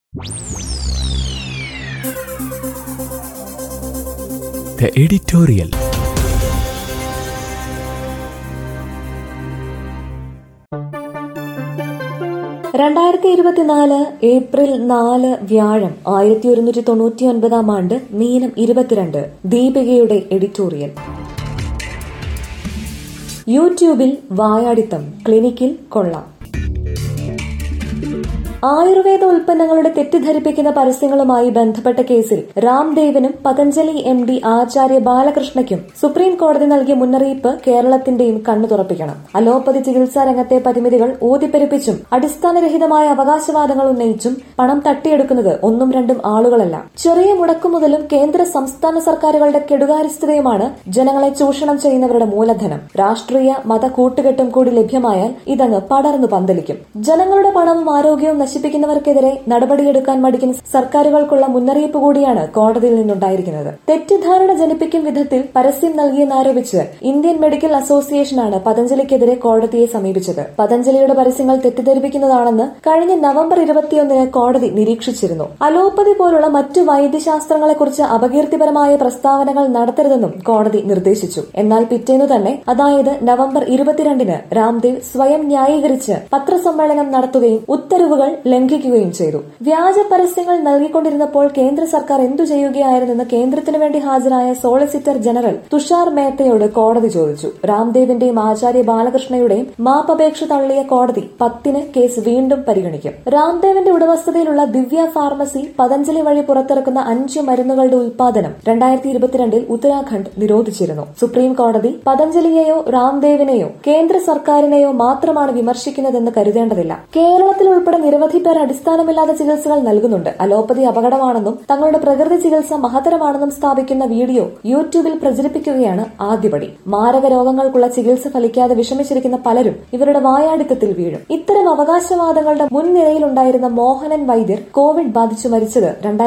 The editorial. April 4 വ്യാഴം 1199 ആണ്ട് മീനം 22 ദീപികയുടെ editorial. യൂട്യൂബിൽ വായാടിത്തം, ക്ലിനിക്കിൽ കൊള്ള. ആയുർവേദ ഉൽപ്പന്നങ്ങളുടെ തെറ്റിദ്ധരിപ്പിക്കുന്ന പരസ്യങ്ങളുമായി ബന്ധപ്പെട്ട കേസിൽ രാംദേവിനും പതഞ്ജലി MD ആചാര്യ ബാലകൃഷ്ണയ്ക്കും സുപ്രീം കോടതി നൽകിയ മുന്നറിയിപ്പ് കേരളത്തിന്റെയും കണ്ണു തുറപ്പിക്കണം. അലോപ്പതി ചികിത്സാ രംഗത്തെ പരിമിതികൾ ഊതിപ്പെരുപ്പിച്ചും അടിസ്ഥാനരഹിതമായ അവകാശവാദങ്ങൾ ഉന്നയിച്ചും പണം തട്ടിയെടുക്കുന്നത് ഒന്നും രണ്ടും ആളുകളല്ല. ചെറിയ മുടക്കുമുതലും കേന്ദ്ര സംസ്ഥാന സർക്കാരുകളുടെ കെടുകാര്യസ്ഥതയുമാണ് ജനങ്ങളെ ചൂഷണം ചെയ്യുന്നവരുടെ മൂലധനം. രാഷ്ട്രീയ മത കൂട്ടുകെട്ടും കൂടി ലഭ്യമായാൽ ഇതങ്ങ് പടർന്നു പന്തലിക്കും. ജനങ്ങളുടെ പണവും ആരോഗ്യവും നശിപ്പിക്കുന്നവർക്കെതിരെ നടപടിയെടുക്കാൻ മടിക്കുന്ന സർക്കാരുകൾക്കുള്ള മുന്നറിയിപ്പ് കൂടിയാണ് കോടതിയിൽ നിന്നുണ്ടായിരിക്കുന്നത്. തെറ്റിദ്ധാരണ ജനിപ്പിക്കും വിധത്തിൽ പരസ്യം നൽകിയെന്നാരോപിച്ച് ഇന്ത്യൻ മെഡിക്കൽ അസോസിയേഷനാണ് പതഞ്ജലിക്കെതിരെ കോടതിയെ സമീപിച്ചത്. പതഞ്ജലിയുടെ പരസ്യങ്ങൾ തെറ്റിദ്ധരിപ്പിക്കുന്നതാണെന്ന് കഴിഞ്ഞ നവംബർ 21 കോടതി നിരീക്ഷിച്ചിരുന്നു. അലോപ്പതി പോലുള്ള മറ്റു വൈദ്യശാസ്ത്രങ്ങളെക്കുറിച്ച് അപകീർത്തിപരമായ പ്രസ്താവനകൾ നടത്തരുതെന്നും കോടതി നിർദ്ദേശിച്ചു. എന്നാൽ പിറ്റേന്നു തന്നെ, അതായത് നവംബർ 22 രാംദേവ് സ്വയം ന്യായീകരിച്ച് പത്രസമ്മേളനം നടത്തുകയും ഉത്തരവുകൾ ലംഘിക്കുകയും ചെയ്തു. വ്യാജ പരസ്യങ്ങൾ നൽകിക്കൊണ്ടിരുന്നപ്പോൾ കേന്ദ്ര സർക്കാർ എന്തു ചെയ്യുകയായിരുന്നെന്ന് കേന്ദ്രത്തിനു വേണ്ടി ഹാജരായ സോളിസിറ്റർ ജനറൽ തുഷാർ മേത്തയോട് കോടതി ചോദിച്ചു. രാംദേവിന്റെയും ആചാര്യ ബാലകൃഷ്ണയുടെയും മാപ്പപേക്ഷ തള്ളിയ കോടതി 10 കേസ് വീണ്ടും പരിഗണിക്കും. രാംദേവിന്റെ ഉടമസ്ഥതയിലുള്ള ദിവ്യ ഫാർമസി പതഞ്ജലി വഴി പുറത്തിറക്കുന്ന 5 മരുന്നുകളുടെ ഉൽപാദനം 2022 ഉത്തരാഖണ്ഡ് നിരോധിച്ചിരുന്നു. സുപ്രീം കോടതി പതഞ്ജലിയെയോ രാംദേവിനെയോ കേന്ദ്ര സർക്കാരിനെയോ മാത്രമാണ് വിമർശിക്കുന്നതെന്ന് കരുതേണ്ടതില്ല. കേരളത്തിൽ ഉൾപ്പെടെ നിരവധി പേർ അടിസ്ഥാനമില്ലാത്ത ചികിത്സകൾ നൽകുന്നുണ്ട്. അലോപ്പതി അപകടമാണെന്നും തങ്ങളുടെ പ്രകൃതി ചികിത്സ മഹത്തരമാണെന്നും സ്ഥാപിക്കുന്ന വീഡിയോ യൂട്യൂബിൽ പ്രചരിപ്പിക്കുകയാണ് ആദ്യപടി. മാരക രോഗങ്ങൾക്കുള്ള ചികിത്സ ഫലിക്കാതെ വിഷമിച്ചിരിക്കുന്ന പലരും ഇവരുടെ വായാടിത്തത്തിൽ വീഴും. ഇത്തരം അവകാശവാദങ്ങളുടെ മുൻനിരയിലുണ്ടായിരുന്ന മോഹനൻ വൈദ്യർ കോവിഡ് ബാധിച്ചു മരിച്ചത്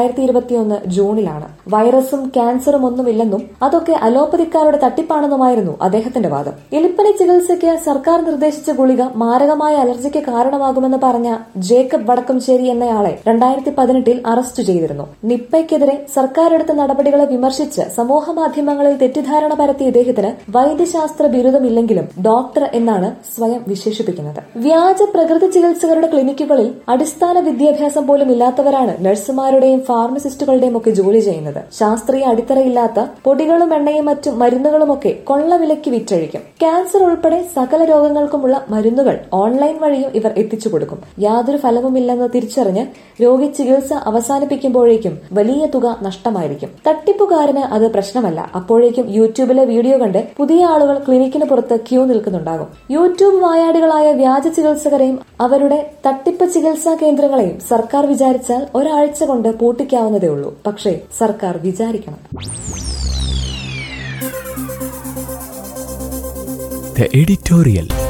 2021 ജൂണിലാണ്. വൈറസും ക്യാൻസറും ഒന്നുമില്ലെന്നും അതൊക്കെ അലോപ്പതിക്കാരുടെ തട്ടിപ്പാണെന്നുമായിരുന്നു അദ്ദേഹത്തിന്റെ വാദം. എലിപ്പനി ചികിത്സയ്ക്ക് സർക്കാർ നിർദ്ദേശിച്ച ഗുളിക മാരകമായ അലർജിക്ക് കാരണമാകുമെന്ന് പറഞ്ഞ ജേക്കബ് വടക്കംചേരി എന്നയാളെ 2018 അറസ്റ്റ് ചെയ്തിരുന്നു. നിപ്പയ്ക്കെതിരെ സർക്കാർ എടുത്ത നടപടികളെ വിമർശിച്ച് സമൂഹ മാധ്യമങ്ങളിൽ തെറ്റിദ്ധാരണ പരത്തിയ ഇദ്ദേഹത്തിന് വൈദ്യശാസ്ത്ര ബിരുദമില്ലെങ്കിലും ഡോക്ടർ എന്നാണ് സ്വയം വിശേഷിപ്പിക്കുന്നത്. വ്യാജ പ്രകൃതി ചികിത്സകരുടെ ക്ലിനിക്കുകളിൽ അടിസ്ഥാന വിദ്യാഭ്യാസം പോലും ഇല്ലാത്തവരാണ് നഴ്സുമാരുടെയും ഫാർമസിസ്റ്റുകളുടെയും ഒക്കെ ജോലി ചെയ്യുന്നത്. ശാസ്ത്രീയ അടിത്തറയില്ലാത്ത പൊടികളും എണ്ണയും മറ്റു മരുന്നുകളുമൊക്കെ കൊള്ളവിലയ്ക്ക് വിറ്റഴിക്കും. ക്യാൻസർ ഉൾപ്പെടെ സകല രോഗങ്ങൾക്കുമുള്ള മരുന്നുകൾ ഓൺലൈൻ വഴിയും ഇവർ എത്തിച്ചു കൊടുക്കും. യാതൊരു ഫലവുമില്ലെന്ന് തിരിച്ചറിഞ്ഞ് രോഗി ചികിത്സ അവസാനിപ്പിക്കുമ്പോഴേക്കും വലിയ തുക നഷ്ടമായിരിക്കും. തട്ടിപ്പുകാരന് അത് പ്രശ്നമല്ല. അപ്പോഴേക്കും യൂട്യൂബിലെ വീഡിയോ കണ്ട് പുതിയ ആളുകൾ ക്ലിനിക്കിന് പുറത്ത് ക്യൂ നിൽക്കുന്നുണ്ടാകും. യൂട്യൂബ് വായാടികളായ വ്യാജ ചികിത്സകരെയും അവരുടെ തട്ടിപ്പ് ചികിത്സാ കേന്ദ്രങ്ങളെയും സർക്കാർ വിചാരിച്ചാൽ ഒരാഴ്ച കൊണ്ട് പൂട്ടിക്കാവുന്നതേ ഉള്ളൂ. പക്ഷേ സർക്കാർ വിചാരിക്കണം. The editorial.